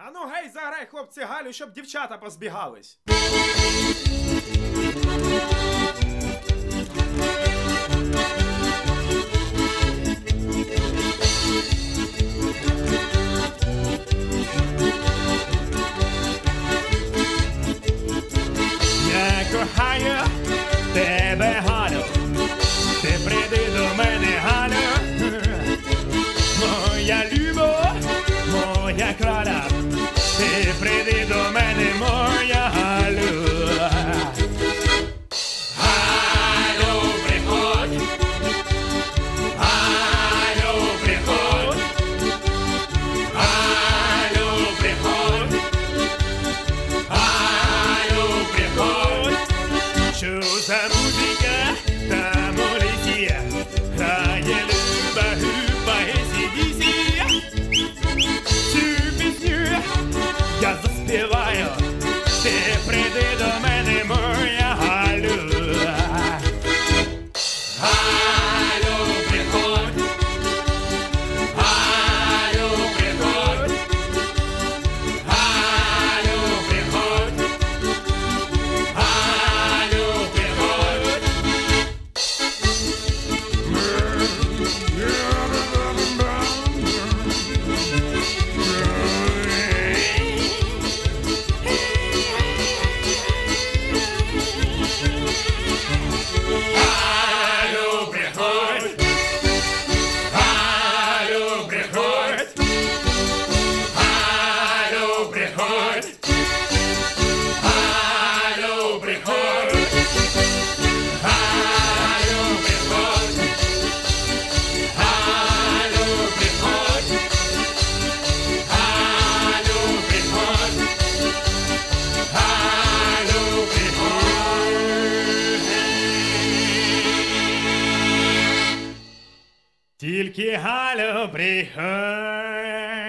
А ну гей, заграй, хлопці, Галю, щоб дівчата позбігались. Я кохаю тебе, Галю, ти прийди до мене, Галю, моя любов, моя краля, ти прийди до мене, моя Галю. Галю, приходь, Галю, приходь, Галю, приходь, Галю, приходь. Що за музика там у лісі грає люба губа AC/DC. Цю пісню я заспіваю, ти прийди до мене, моя Галю. Галю, приходь, Галю, приходь, Галю, приходь, Галю, приходь. Галю, приходь, Галю, приходь, Галю, приходь, Галю, приходь, Галю, приходь, Галю, приходь, Галю, приходь. Галю, приходь. Тільки Галю, приходь.